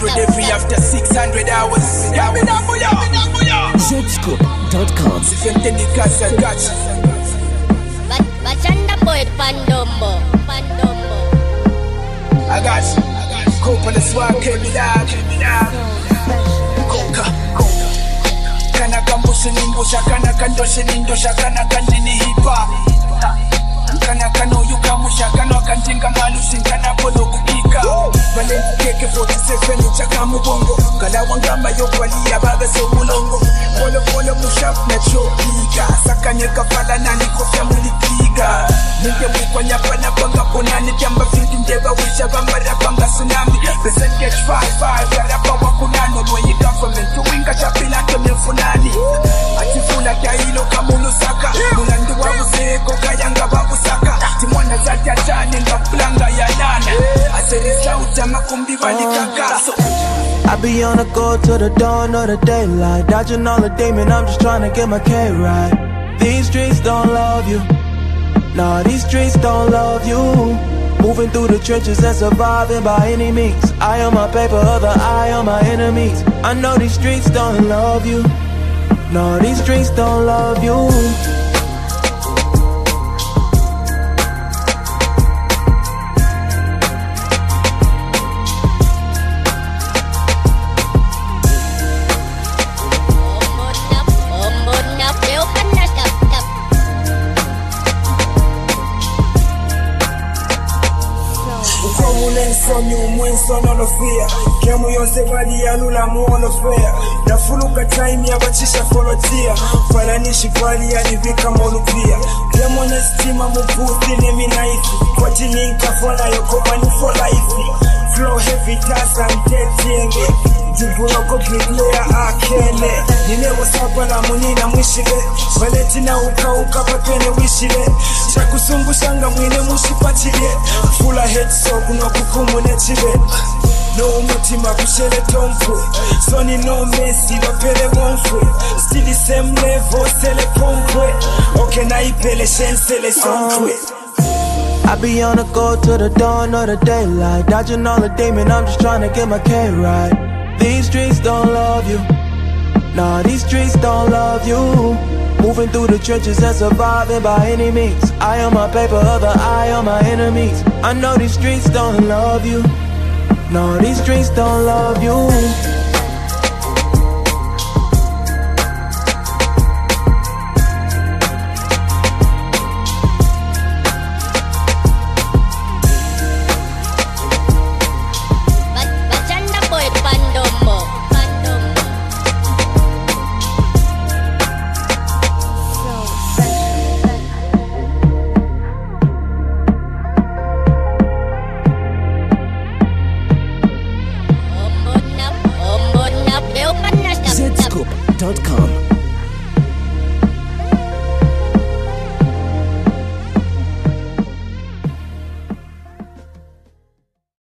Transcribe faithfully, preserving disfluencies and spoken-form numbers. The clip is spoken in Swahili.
hundred every after six hundred hours. zscoop dot com. Sifemtendikasa gachi Bachanda boy pandombo Pandombo I got you. Copa the swag, keep it out, keep it out. Coca, coca. Kana kambushi nimbusha, kana kandoshi nindusha, kana kandini hip hop. Kana kano yukamusha, kana kantinga malushi, kana polo kukika. Valenti keke forty-seven uchaka mubongo. Kala wangamba yokwali abaga so mulongo. Polo polo mushap na chopika. Sakanye kafala nani kofya mulikiga. Nige mwikwa nyapa na banga ponani. Kiamba fiti ndeba wisha bambara banga tsunami. Present get five five garapa wakunano. Mwenye government tuwinga chapila keme funani. Atifuna kia hilo kamulu saka. Mulandu wa uzeko kayanga babu saka. Timwana zati ajani nga planga ya nana. Aserisa utama kumbi wali kakaso. I be on a go to the dawn of the daylight. Dodging all the demon, I'm just trying to get my K right. These streets don't love you. Nah, these streets don't love you. Moving through the trenches and surviving by any means. Eye on my paper, other eye on my enemies. I know these streets don't love you. No, these streets don't love you. From you, mwenso no fear. Kemu yonse bali yanula muono fair. Nafuluka time ya bachisha forotia. Faranishi bali ya nivika molupia. Kemu na stima mubuthi ni minaifi. Kwa jininka fola yoko mani for life. Flow heavy tasa mteti yenge. Jibuno kopiglea akele. Nine wasapa na munina mwishile. Valeti na uka uka patwene wishile. Chakusungu shanga mwine mushipachile. Fula head so kuno kukumu nechibe. No umutima kushele tomfwe. Soni no mesi wapele wonfwe. Still the same level sele pompwe. Okay na ipele shensele sonkwe. I be on a go to the dawn of the daylight. Dodging all the demon, I'm just trying to get my K right. These streets don't love you. Nah, these streets don't love you. Moving through the trenches and surviving by any means. Eye on my paper, other eye on my enemies. I know these streets don't love you. No, these streets don't love you. zscoop dot com.